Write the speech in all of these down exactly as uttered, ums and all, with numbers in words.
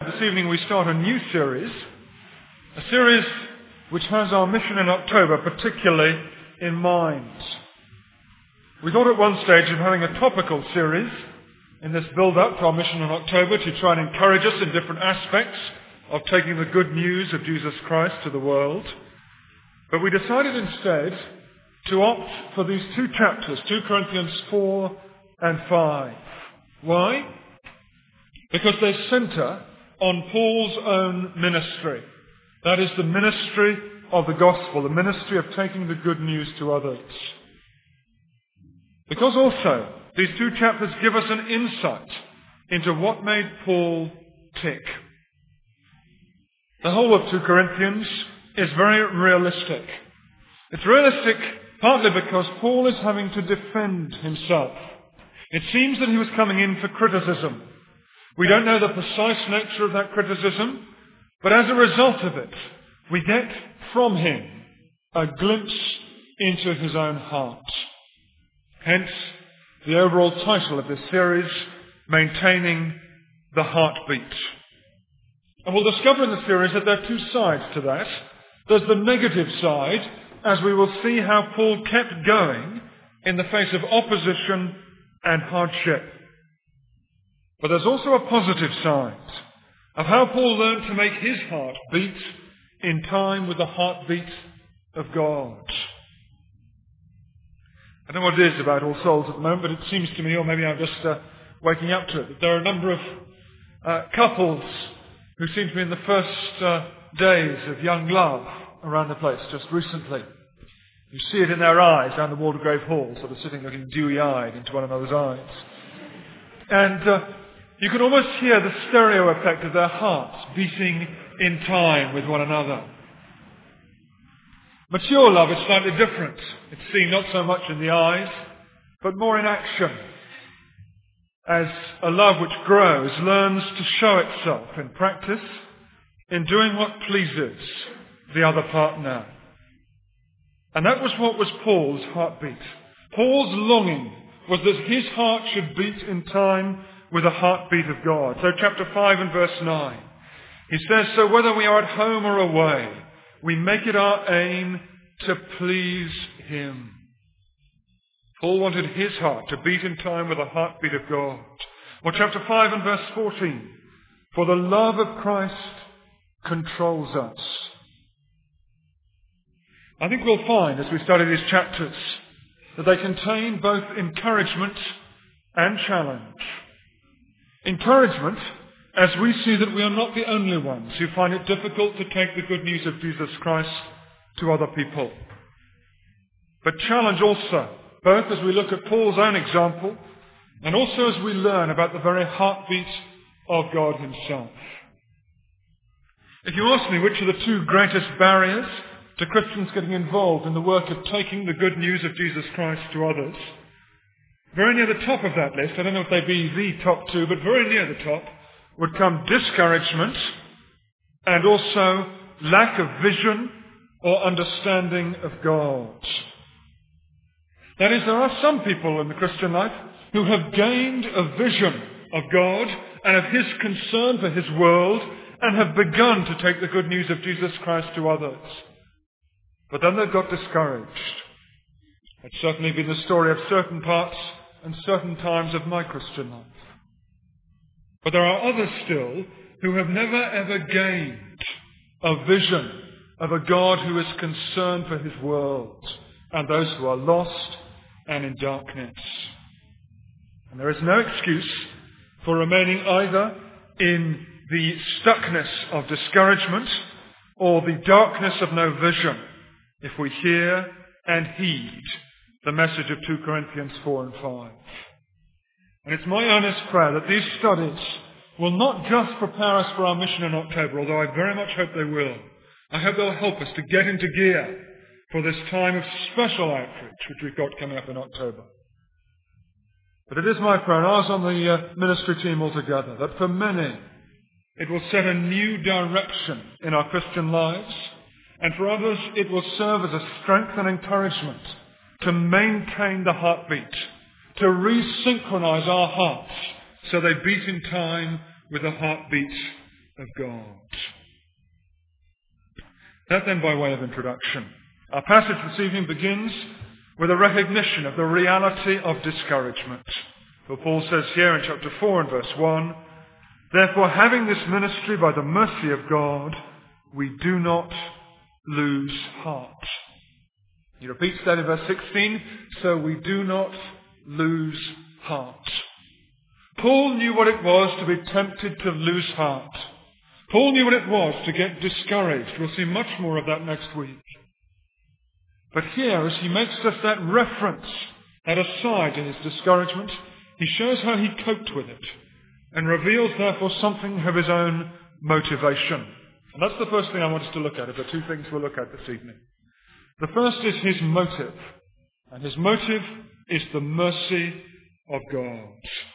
This evening we start a new series, a series which has our mission in October particularly in mind. We thought at one stage of having a topical series in this build-up to our mission in October to try and encourage us in different aspects of taking the good news of Jesus Christ to the world. But we decided instead to opt for these two chapters, two Corinthians four and five. Why? Because they centre on Paul's own ministry. That is the ministry of the gospel, the ministry of taking the good news to others. Because also these two chapters give us an insight into what made Paul tick. The whole of two Corinthians is very realistic. It's realistic partly because Paul is having to defend himself. It seems that he was coming in for criticism. We don't know the precise nature of that criticism, but as a result of it, we get from him a glimpse into his own heart. Hence, the overall title of this series, Maintaining the Heartbeat. And we'll discover in the series that there are two sides to that. There's the negative side, as we will see how Paul kept going in the face of opposition and hardship. But there's also a positive side of how Paul learned to make his heart beat in time with the heartbeat of God. I don't know what it is about All Souls at the moment, but it seems to me, or maybe I'm just uh, waking up to it, that there are a number of uh, couples who seem to be in the first uh, days of young love around the place just recently. You see it in their eyes down the Waldegrave Hall, sort of sitting looking dewy-eyed into one another's eyes. And uh, you can almost hear the stereo effect of their hearts beating in time with one another. Mature love is slightly different. It's seen not so much in the eyes, but more in action. As a love which grows learns to show itself in practice, in doing what pleases the other partner. And that was what was Paul's heartbeat. Paul's longing was that his heart should beat in time with the heartbeat of God. So chapter five and verse nine, he says, so whether we are at home or away, we make it our aim to please him. Paul wanted his heart to beat in time with the heartbeat of God. Or chapter five and verse fourteen, for the love of Christ controls us. I think we'll find as we study these chapters that they contain both encouragement and challenge. Encouragement, as we see that we are not the only ones who find it difficult to take the good news of Jesus Christ to other people. But challenge also, both as we look at Paul's own example and also as we learn about the very heartbeat of God himself. If you ask me which are the two greatest barriers to Christians getting involved in the work of taking the good news of Jesus Christ to others, very near the top of that list, I don't know if they be the top two, but very near the top, would come discouragement and also lack of vision or understanding of God. That is, there are some people in the Christian life who have gained a vision of God and of his concern for his world and have begun to take the good news of Jesus Christ to others. But then they've got discouraged. It's certainly been the story of certain parts and certain times of my Christian life. But there are others still who have never ever gained a vision of a God who is concerned for his world and those who are lost and in darkness. And there is no excuse for remaining either in the stuckness of discouragement or the darkness of no vision if we hear and heed the message of two Corinthians four and five. And it's my earnest prayer that these studies will not just prepare us for our mission in October, although I very much hope they will. I hope they'll help us to get into gear for this time of special outreach which we've got coming up in October. But it is my prayer, and ours on the uh, ministry team altogether, that for many it will set a new direction in our Christian lives, and for others it will serve as a strength and encouragement to maintain the heartbeat, to resynchronize our hearts so they beat in time with the heartbeat of God. That then by way of introduction. Our passage this evening begins with a recognition of the reality of discouragement. For Paul says here in chapter four and verse one, "Therefore, having this ministry by the mercy of God, we do not lose heart." He repeats that in verse sixteen, "So we do not lose heart." Paul knew what it was to be tempted to lose heart. Paul knew what it was to get discouraged. We'll see much more of that next week. But here, as he makes us that reference, that aside to his discouragement, he shows how he coped with it and reveals, therefore, something of his own motivation. And that's the first thing I want us to look at, of the two things we'll look at this evening. The first is his motive. And his motive is the mercy of God.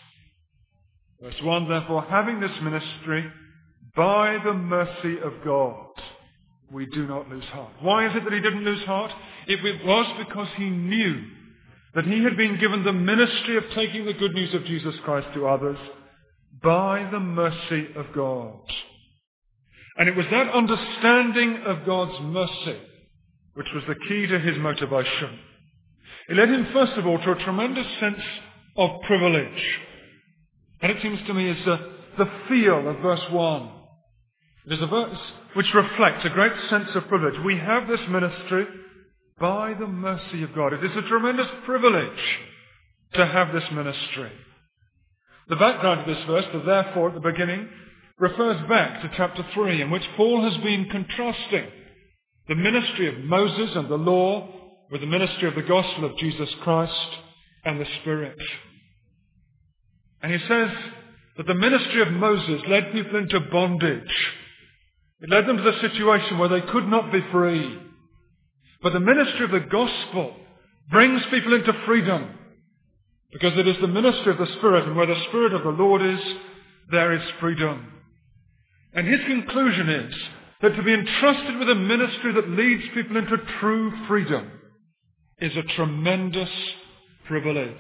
Verse one, "Therefore, having this ministry, by the mercy of God, we do not lose heart." Why is it that he didn't lose heart? It was because he knew that he had been given the ministry of taking the good news of Jesus Christ to others by the mercy of God. And it was that understanding of God's mercy which was the key to his motivation. It led him, first of all, to a tremendous sense of privilege. And it seems to me is the, the feel of verse one. It is a verse which reflects a great sense of privilege. We have this ministry by the mercy of God. It is a tremendous privilege to have this ministry. The background of this verse, the therefore at the beginning, refers back to chapter three, in which Paul has been contrasting the ministry of Moses and the law with the ministry of the gospel of Jesus Christ and the Spirit. And he says that the ministry of Moses led people into bondage. It led them to the situation where they could not be free. But the ministry of the gospel brings people into freedom, because it is the ministry of the Spirit, and where the Spirit of the Lord is, there is freedom. And his conclusion is that to be entrusted with a ministry that leads people into true freedom is a tremendous privilege.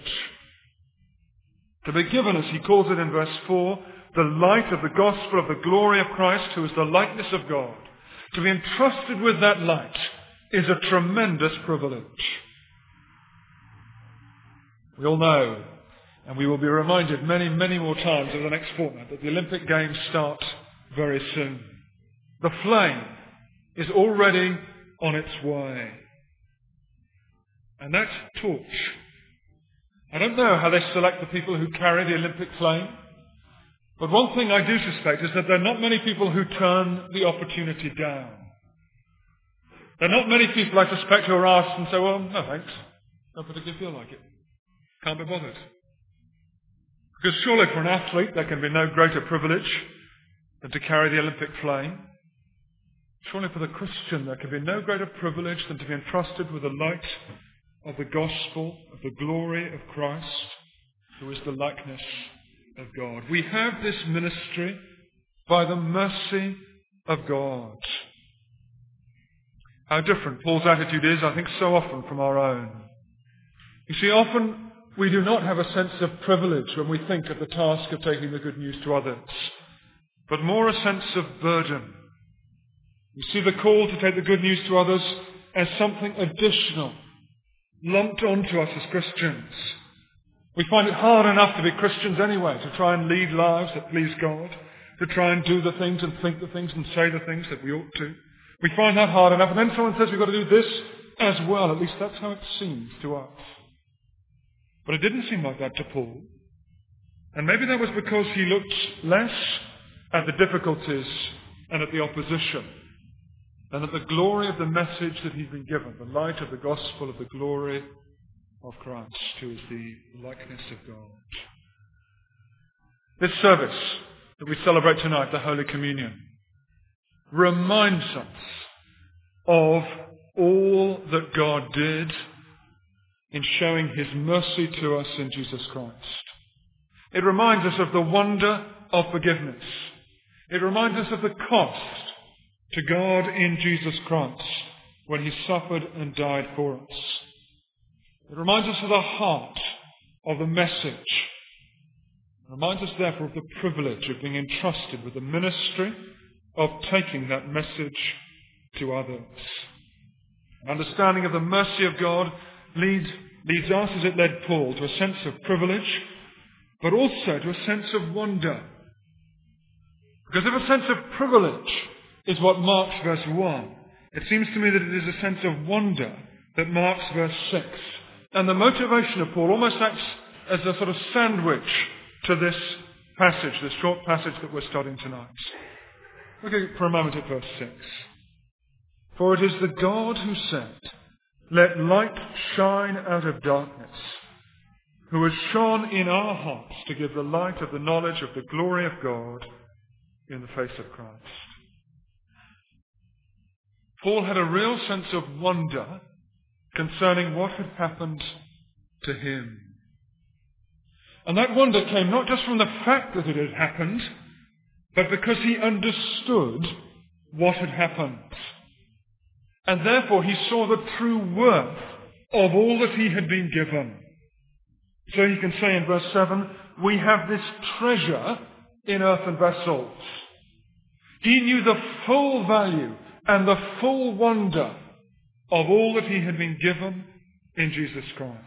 To be given, as he calls it in verse four, the light of the gospel of the glory of Christ, who is the likeness of God. To be entrusted with that light is a tremendous privilege. We all know, and we will be reminded many, many more times over the next fortnight, that the Olympic Games start very soon. The flame is already on its way. And that torch, I don't know how they select the people who carry the Olympic flame, but one thing I do suspect is that there are not many people who turn the opportunity down. There are not many people, I suspect, who are asked and say, well, no thanks, don't particularly feel like it. Can't be bothered. Because surely for an athlete there can be no greater privilege than to carry the Olympic flame. Surely for the Christian there can be no greater privilege than to be entrusted with the light of the gospel, of the glory of Christ, who is the likeness of God. We have this ministry by the mercy of God. How different Paul's attitude is, I think, so often from our own. You see, often we do not have a sense of privilege when we think of the task of taking the good news to others, but more a sense of burden. We see the call to take the good news to others as something additional, lumped onto us as Christians. We find it hard enough to be Christians anyway, to try and lead lives that please God, to try and do the things and think the things and say the things that we ought to. We find that hard enough, and then someone says we've got to do this as well. At least that's how it seems to us. But it didn't seem like that to Paul. And maybe that was because he looked less at the difficulties and at the opposition than at the glory of the message that he'd been given, the light of the gospel of the glory of Christ, who is the likeness of God. This service that we celebrate tonight, the Holy Communion, reminds us of all that God did in showing his mercy to us in Jesus Christ. It reminds us of the wonder of forgiveness. It reminds us of the cost to God in Jesus Christ when he suffered and died for us. It reminds us of the heart of the message. It reminds us, therefore, of the privilege of being entrusted with the ministry of taking that message to others. An understanding of the mercy of God leads, leads us, as it led Paul, to a sense of privilege, but also to a sense of wonder. Because if a sense of privilege is what marks verse one, it seems to me that it is a sense of wonder that marks verse six. And the motivation of Paul almost acts as a sort of sandwich to this passage, this short passage that we're studying tonight. Look at for a moment at verse six. For it is the God who said, "Let light shine out of darkness," who has shone in our hearts to give the light of the knowledge of the glory of God in the face of Christ. Paul had a real sense of wonder concerning what had happened to him. And that wonder came not just from the fact that it had happened, but because he understood what had happened. And therefore he saw the true worth of all that he had been given. So he can say in verse seven, we have this treasure in earthen vessels. He knew the full value and the full wonder of all that he had been given in Jesus Christ.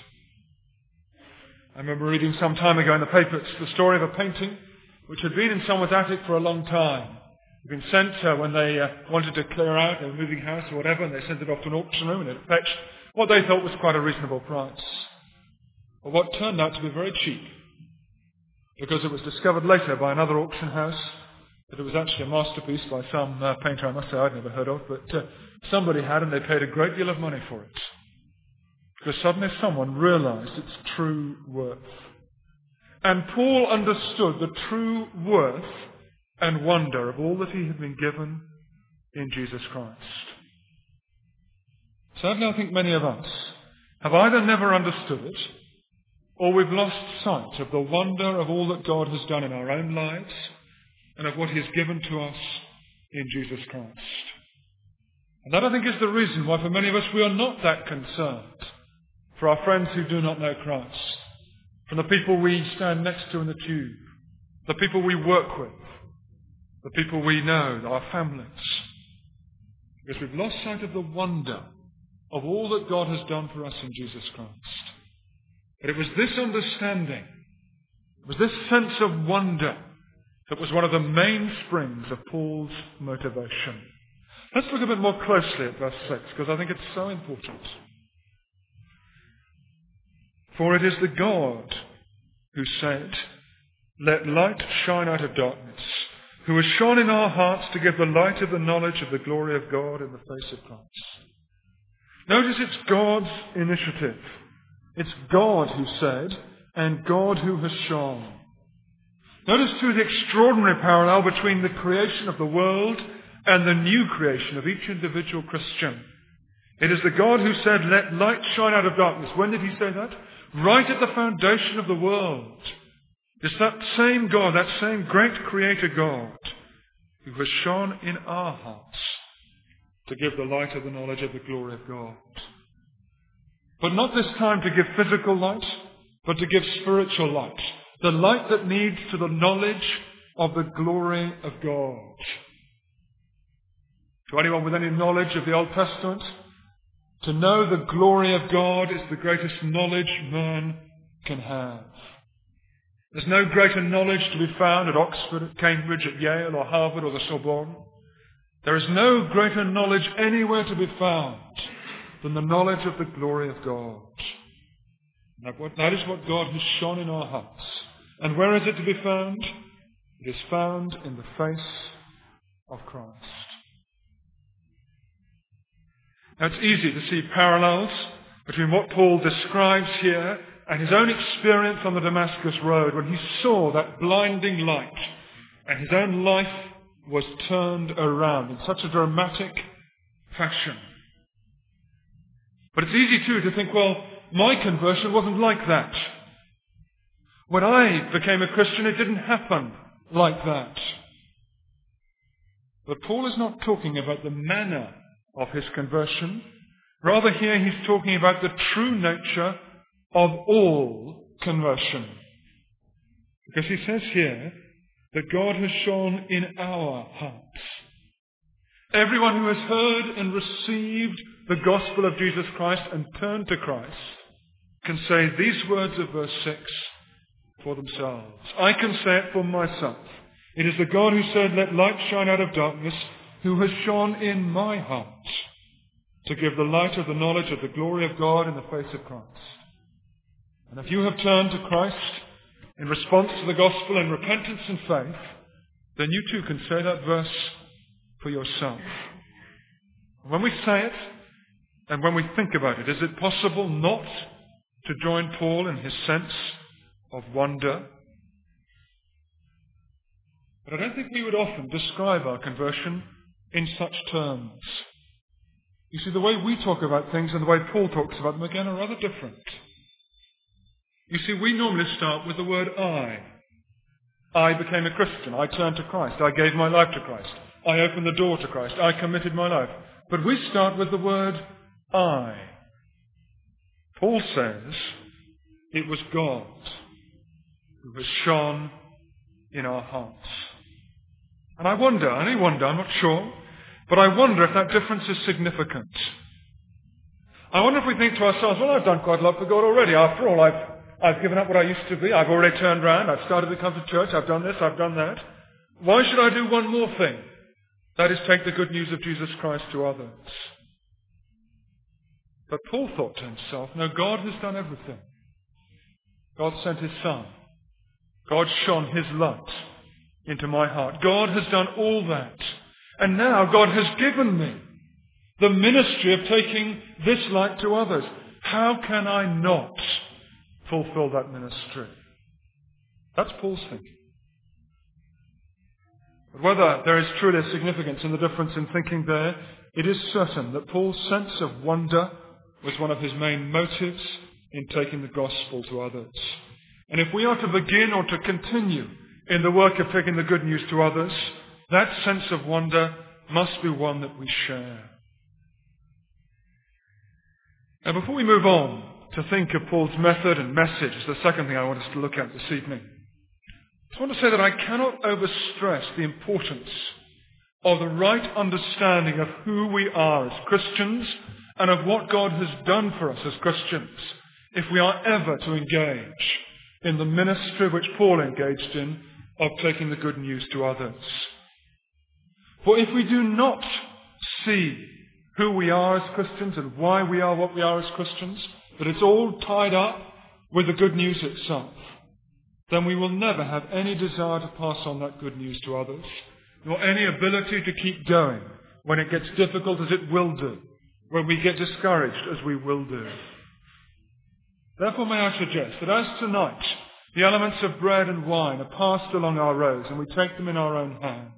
I remember reading some time ago in the papers the story of a painting which had been in someone's attic for a long time. It had been sent uh, when they uh, wanted to clear out, they were moving house or whatever, and they sent it off to an auction room and it fetched what they thought was quite a reasonable price. But what turned out to be very cheap, because it was discovered later by another auction house that it was actually a masterpiece by some uh, painter I must say I'd never heard of, but uh, somebody had, and they paid a great deal of money for it. Because suddenly someone realized its true worth. And Paul understood the true worth and wonder of all that he had been given in Jesus Christ. Sadly, I think many of us have either never understood it, or we've lost sight of the wonder of all that God has done in our own lives and of what he has given to us in Jesus Christ. And that, I think, is the reason why for many of us we are not that concerned for our friends who do not know Christ, from the people we stand next to in the tube, the people we work with, the people we know, our families. Because we've lost sight of the wonder of all that God has done for us in Jesus Christ. But it was this understanding, it was this sense of wonder that was one of the mainsprings of Paul's motivation. Let's look a bit more closely at verse six, because I think it's so important. For it is the God who said, "Let light shine out of darkness," who has shone in our hearts to give the light of the knowledge of the glory of God in the face of Christ. Notice it's God's initiative. It's God who said, and God who has shone. Notice too the extraordinary parallel between the creation of the world and the new creation of each individual Christian. It is the God who said, "Let light shine out of darkness." When did he say that? Right at the foundation of the world. It's that same God, that same great creator God, who has shone in our hearts to give the light of the knowledge of the glory of God. But not this time to give physical light, but to give spiritual light. The light that leads to the knowledge of the glory of God. To anyone with any knowledge of the Old Testament, to know the glory of God is the greatest knowledge man can have. There's no greater knowledge to be found at Oxford, at Cambridge, at Yale or Harvard or the Sorbonne. There is no greater knowledge anywhere to be found than the knowledge of the glory of God. That is what God has shone in our hearts. And where is it to be found? It is found in the face of Christ. Now it's easy to see parallels between what Paul describes here and his own experience on the Damascus Road when he saw that blinding light and his own life was turned around in such a dramatic fashion. But it's easy too to think, well, my conversion wasn't like that. When I became a Christian, it didn't happen like that. But Paul is not talking about the manner of his conversion. Rather here he's talking about the true nature of all conversion. Because he says here, that God has shone in our hearts. Everyone who has heard and received the gospel of Jesus Christ and turned to Christ can say these words of verse six for themselves. I can say it for myself. It is the God who said, let light shine out of darkness, who has shone in my heart to give the light of the knowledge of the glory of God in the face of Christ. And if you have turned to Christ in response to the gospel in repentance and faith, then you too can say that verse for yourself. When we say it, and when we think about it, is it possible not to join Paul in his sense of wonder? But I don't think we would often describe our conversion in such terms. You see, the way we talk about things and the way Paul talks about them again are rather different. You see, we normally start with the word I. I became a Christian. I turned to Christ. I gave my life to Christ. I opened the door to Christ. I committed my life. But we start with the word I. Paul says it was God who has shone in our hearts. And I wonder, I only wonder, I'm not sure, but I wonder if that difference is significant. I wonder if we think to ourselves, well, I've done quite a lot for God already. After all, I've, I've given up what I used to be. I've already turned round. I've started to come to church. I've done this. I've done that. Why should I do one more thing? That is, take the good news of Jesus Christ to others. But Paul thought to himself, no, God has done everything. God sent his Son. God shone his light into my heart. God has done all that. And now God has given me the ministry of taking this light to others. How can I not fulfill that ministry? That's Paul's thinking. But whether there is truly a significance in the difference in thinking there, it is certain that Paul's sense of wonder was one of his main motives in taking the gospel to others. And if we are to begin or to continue in the work of taking the good news to others, that sense of wonder must be one that we share. Now, before we move on to think of Paul's method and message as the second thing I want us to look at this evening, I just want to say that I cannot overstress the importance of the right understanding of who we are as Christians and of what God has done for us as Christians if we are ever to engage in the ministry which Paul engaged in of taking the good news to others. For if we do not see who we are as Christians and why we are what we are as Christians, that it's all tied up with the good news itself, then we will never have any desire to pass on that good news to others, nor any ability to keep going when it gets difficult, as it will do, when we get discouraged, as we will do. Therefore may I suggest that as tonight the elements of bread and wine are passed along our rows and we take them in our own hands,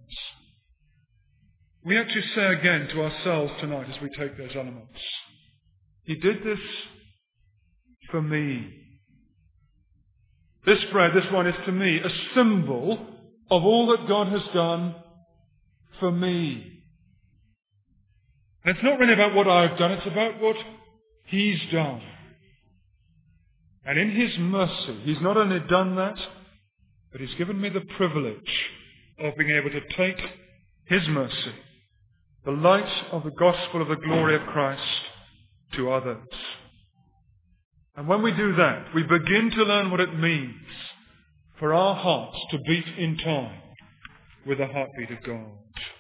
we actually say again to ourselves tonight as we take those elements, He did this for me. This bread, this wine is to me a symbol of all that God has done for me. And it's not really about what I've done, it's about what He's done. And in His mercy, He's not only done that, but He's given me the privilege of being able to take His mercy, the light of the gospel of the glory of Christ, to others. And when we do that, we begin to learn what it means for our hearts to beat in time with the heartbeat of God.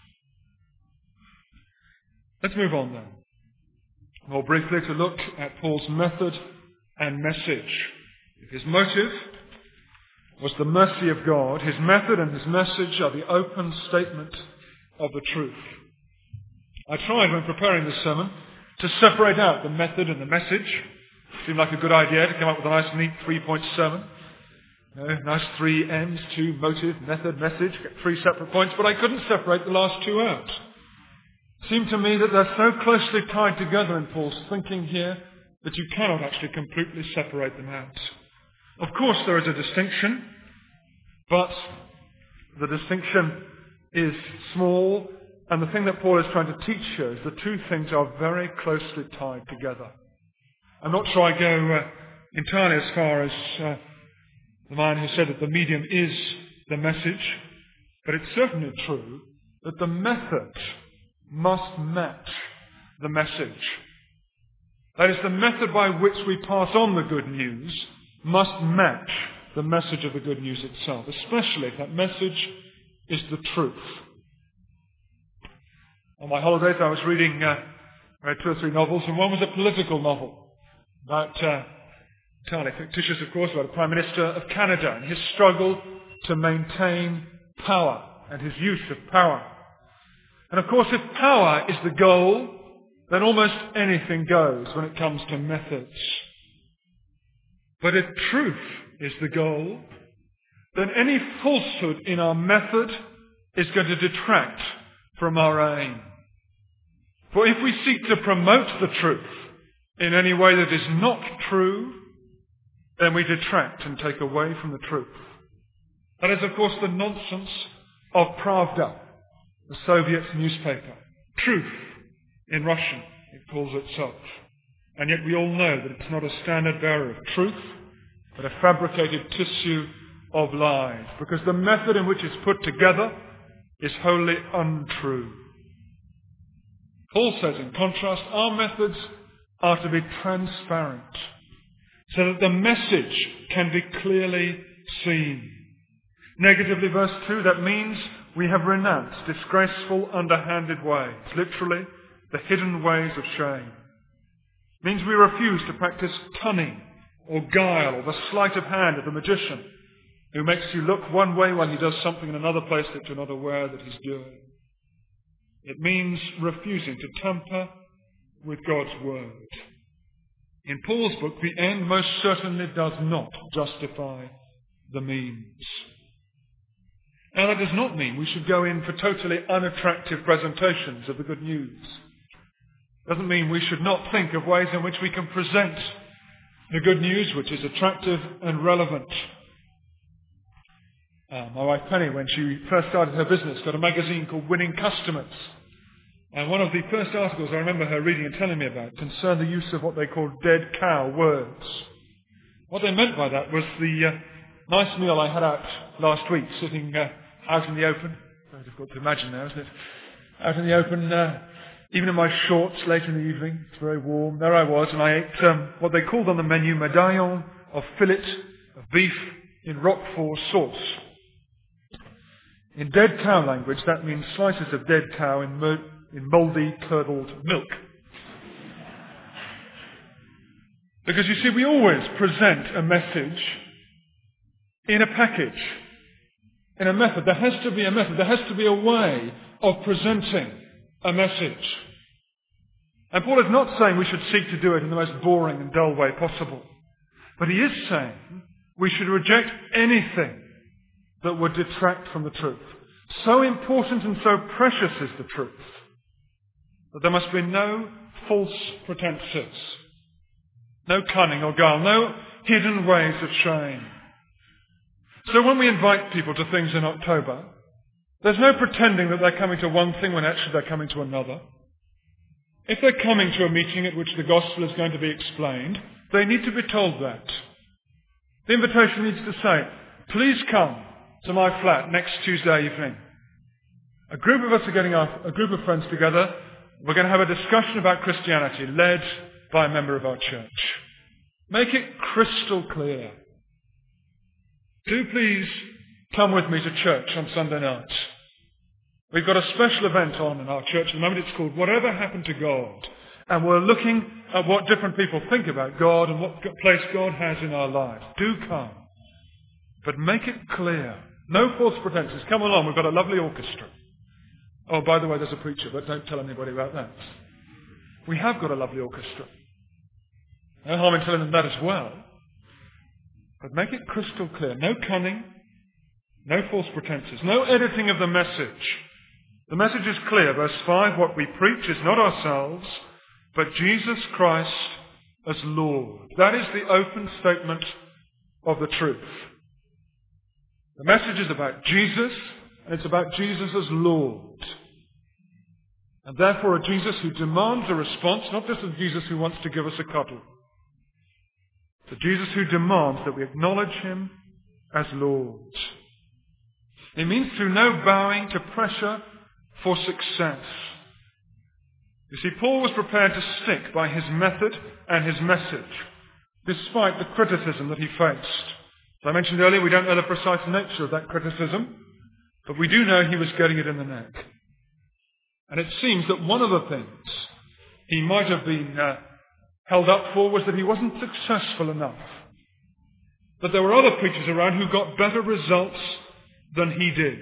Let's move on then, more briefly, to look at Paul's method and message. If his motive was the mercy of God, his method and his message are the open statement of the truth. I tried, when preparing this sermon, to separate out the method and the message. It seemed like a good idea to come up with a nice, neat three point seven. You know, nice three M's, two, motive, method, message, get three separate points, but I couldn't separate the last two out. It seemed to me that they're so closely tied together in Paul's thinking here that you cannot actually completely separate them out. Of course, there is a distinction, but the distinction is small, and the thing that Paul is trying to teach here is the two things are very closely tied together. I'm not sure I go uh, entirely as far as uh, the man who said that the medium is the message. But it's certainly true that the method must match the message. That is, the method by which we pass on the good news must match the message of the good news itself, especially if that message is the truth. On my holidays I was reading uh, read two or three novels, and one was a political novel about, uh, entirely fictitious of course, about a Prime Minister of Canada and his struggle to maintain power and his use of power. And of course, if power is the goal, then almost anything goes when it comes to methods. But if truth is the goal, then any falsehood in our method is going to detract from our aim. For if we seek to promote the truth in any way that is not true, then we detract and take away from the truth. That is, of course, the nonsense of Pravda, the Soviet newspaper. Truth in Russian, it calls itself. And yet we all know that it's not a standard bearer of truth, but a fabricated tissue of lies, because the method in which it's put together is wholly untrue. Paul says, in contrast, our methods are to be transparent, so that the message can be clearly seen. Negatively, verse two, that means we have renounced disgraceful, underhanded ways, literally, the hidden ways of shame. It means we refuse to practice cunning or guile or the sleight of hand of the magician who makes you look one way while he does something in another place that you're not aware that he's doing. It means refusing to tamper with God's word. In Paul's book, the end most certainly does not justify the means. Now, that does not mean we should go in for totally unattractive presentations of the good news. It doesn't mean we should not think of ways in which we can present the good news which is attractive and relevant. Uh, my wife Penny, when she first started her business, got a magazine called Winning Customers. And one of the first articles I remember her reading and telling me about concerned the use of what they called dead cow words. What they meant by that was the uh, nice meal I had out last week, sitting uh, out in the open. Very difficult to imagine now, isn't it? Out in the open, uh, even in my shorts late in the evening. It's very warm. There I was, and I ate um, what they called on the menu medaillon of fillet of beef in Roquefort sauce. In dead cow language, that means slices of dead cow in, mo- in mouldy, curdled milk. Because you see, we always present a message in a package, in a method. There has to be a method. There has to be a way of presenting a message. And Paul is not saying we should seek to do it in the most boring and dull way possible. But he is saying we should reject anything that would detract from the truth. So important and so precious is the truth that there must be no false pretenses, no cunning or guile, no hidden ways of shame. So when we invite people to things in October, there's no pretending that they're coming to one thing when actually they're coming to another. If they're coming to a meeting at which the gospel is going to be explained, they need to be told that. The invitation needs to say, please come to my flat next Tuesday evening. A group of us are getting our, a group of friends together. We're going to have a discussion about Christianity led by a member of our church. Make it crystal clear. Do please come with me to church on Sunday night. We've got a special event on in our church at the moment. It's called Whatever Happened to God. And we're looking at what different people think about God and what place God has in our lives. Do come. But make it clear. No false pretenses. Come along. We've got a lovely orchestra. Oh, by the way, there's a preacher, but don't tell anybody about that. We have got a lovely orchestra. No harm in telling them that as well. But make it crystal clear. No cunning. No false pretenses. No editing of the message. The message is clear. Verse five, what we preach is not ourselves, but Jesus Christ as Lord. That is the open statement of the truth. The message is about Jesus, and it's about Jesus as Lord. And therefore a Jesus who demands a response, not just a Jesus who wants to give us a cuddle. It's a Jesus who demands that we acknowledge him as Lord. It means through no bowing to pressure for success. You see, Paul was prepared to stick by his method and his message, despite the criticism that he faced. As I mentioned earlier, we don't know the precise nature of that criticism, but we do know he was getting it in the neck. And it seems that one of the things he might have been uh, held up for was that he wasn't successful enough. That there were other preachers around who got better results than he did.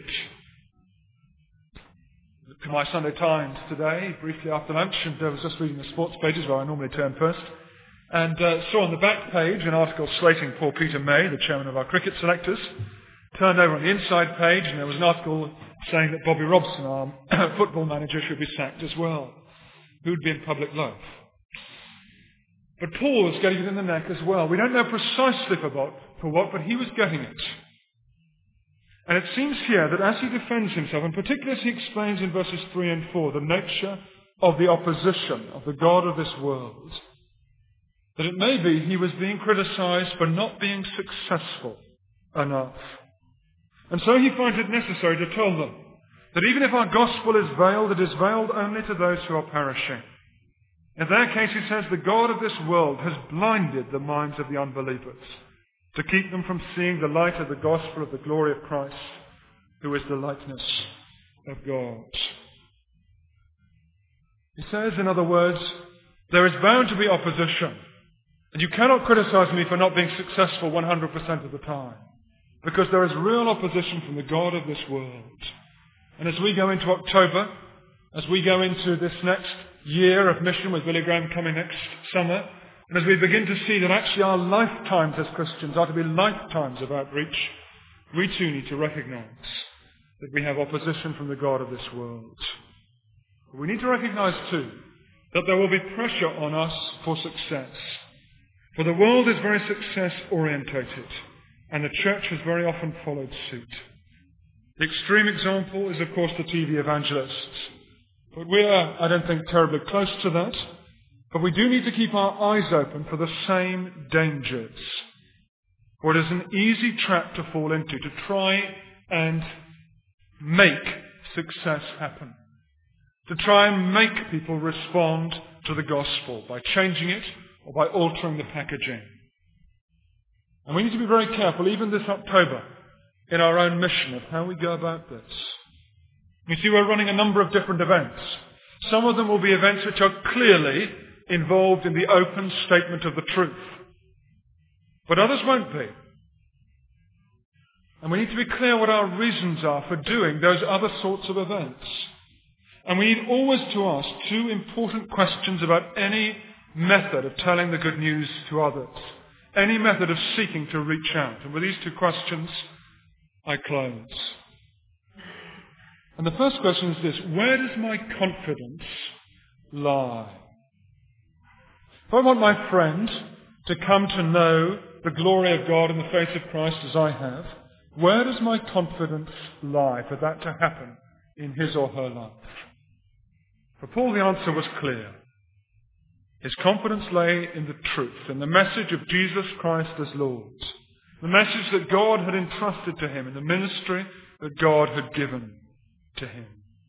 To my Sunday Times today, briefly after lunch, and I was just reading the sports pages where I normally turn first, and uh, saw on the back page an article slating Paul Peter May, the chairman of our cricket selectors. Turned over on the inside page, and there was an article saying that Bobby Robson, our football manager, should be sacked as well, who'd be in public life. But Paul was getting it in the neck as well. We don't know precisely for what, for what, but he was getting it. And it seems here that as he defends himself, and particularly as he explains in verses three and four, the nature of the opposition of the God of this world, that it may be he was being criticized for not being successful enough. And so he finds it necessary to tell them that even if our gospel is veiled, it is veiled only to those who are perishing. In their case, he says, the God of this world has blinded the minds of the unbelievers to keep them from seeing the light of the gospel of the glory of Christ, who is the likeness of God. He says, in other words, there is bound to be opposition, and you cannot criticize me for not being successful one hundred percent of the time, because there is real opposition from the God of this world. And as we go into October, as we go into this next year of mission with Billy Graham coming next summer, and as we begin to see that actually our lifetimes as Christians are to be lifetimes of outreach, we too need to recognize that we have opposition from the God of this world. We need to recognize too that there will be pressure on us for success. For the world is very success-orientated, and the church has very often followed suit. The extreme example is, of course, the T V evangelists. But we are, I don't think, terribly close to that. But we do need to keep our eyes open for the same dangers. For it is an easy trap to fall into, to try and make success happen. To try and make people respond to the gospel by changing it or by altering the packaging. And we need to be very careful, even this October, in our own mission of how we go about this. You see, we're running a number of different events. Some of them will be events which are clearly involved in the open statement of the truth. But others won't be. And we need to be clear what our reasons are for doing those other sorts of events. And we need always to ask two important questions about any method of telling the good news to others. Any method of seeking to reach out. And with these two questions, I close. And the first question is this: where does my confidence lie? If I want my friend to come to know the glory of God in the face of Christ as I have, where does my confidence lie for that to happen in his or her life? For Paul, the answer was clear. His confidence lay in the truth, in the message of Jesus Christ as Lord, the message that God had entrusted to him, in the ministry that God had given to him.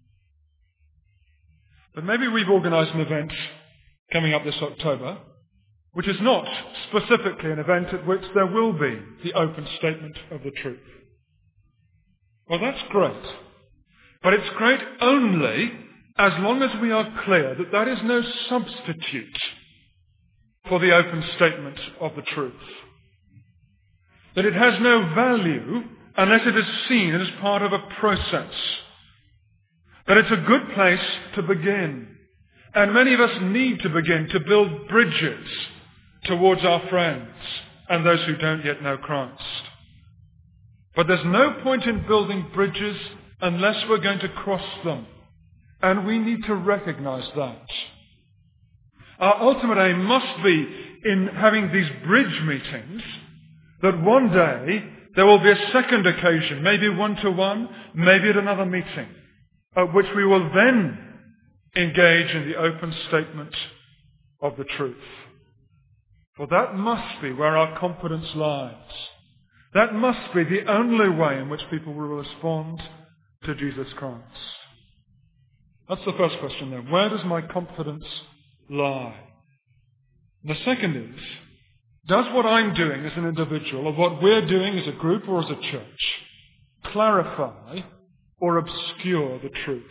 But maybe we've organized an event coming up this October, which is not specifically an event at which there will be the open statement of the truth. Well, that's great. But it's great only as long as we are clear that that is no substitute for the open statement of the truth. That it has no value unless it is seen as part of a process. That it's a good place to begin. And many of us need to begin to build bridges towards our friends and those who don't yet know Christ. But there's no point in building bridges unless we're going to cross them. And we need to recognize that. Our ultimate aim must be in having these bridge meetings that one day there will be a second occasion, maybe one-to-one, maybe at another meeting, at which we will then engage in the open statement of the truth. For that must be where our confidence lies. That must be the only way in which people will respond to Jesus Christ. That's the first question then. Where does my confidence lie? And the second is, does what I'm doing as an individual, or what we're doing as a group or as a church, clarify or obscure the truth?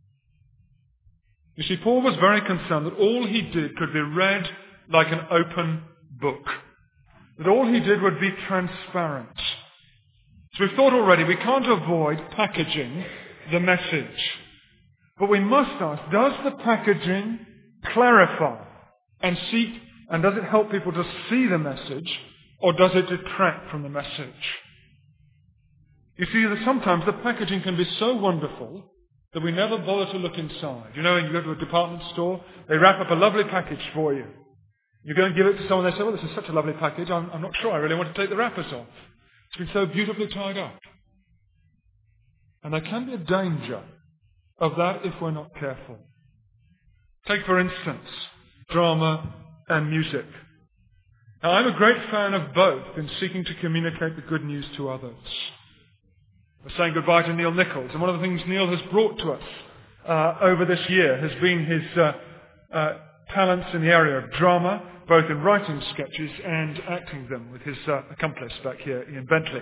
You see, Paul was very concerned that all he did could be read like an open book. That all he did would be transparent. So we've thought already, we can't avoid packaging the message. But we must ask, does the packaging clarify and seek, and does it help people to see the message, or does it detract from the message? You see, that sometimes the packaging can be so wonderful that we never bother to look inside. You know, when you go to a department store, they wrap up a lovely package for you. You go and give it to someone, they say, well, this is such a lovely package, I'm, I'm not sure I really want to take the wrappers off. It's been so beautifully tied up. And there can be a danger of that if we're not careful. Take, for instance, drama and music. Now, I'm a great fan of both in seeking to communicate the good news to others. We're saying goodbye to Neil Nichols, and one of the things Neil has brought to us uh, over this year has been his uh, uh, talents in the area of drama, both in writing sketches and acting them with his uh, accomplice back here, Ian Bentley.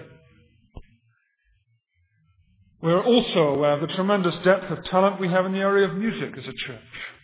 We're also aware of the tremendous depth of talent we have in the area of music as a church.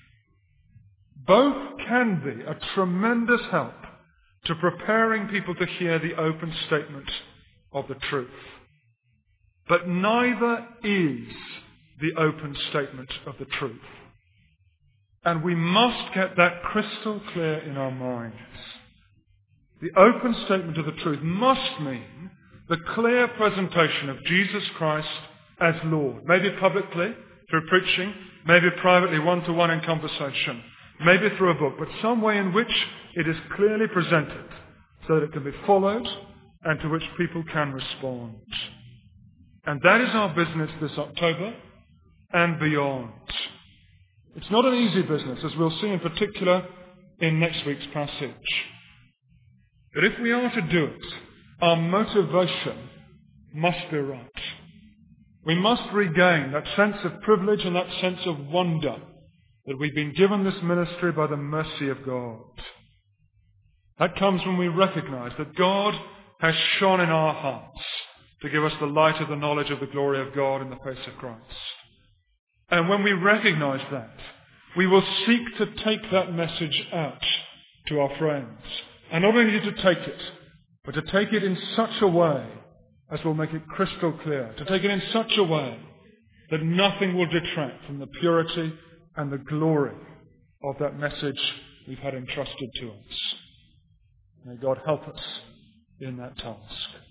Both can be a tremendous help to preparing people to hear the open statement of the truth. But neither is the open statement of the truth. And we must get that crystal clear in our minds. The open statement of the truth must mean the clear presentation of Jesus Christ as Lord. Maybe publicly, through preaching, maybe privately, one-to-one in conversation, maybe through a book, but some way in which it is clearly presented so that it can be followed and to which people can respond. And that is our business this October and beyond. It's not an easy business, as we'll see in particular in next week's passage. But if we are to do it, our motivation must be right. We must regain that sense of privilege and that sense of wonder that we've been given this ministry by the mercy of God. That comes when we recognize that God has shone in our hearts to give us the light of the knowledge of the glory of God in the face of Christ. And when we recognize that, we will seek to take that message out to our friends. And not only to take it, but to take it in such a way as will make it crystal clear. To take it in such a way that nothing will detract from the purity and the glory of that message we've had entrusted to us. May God help us in that task.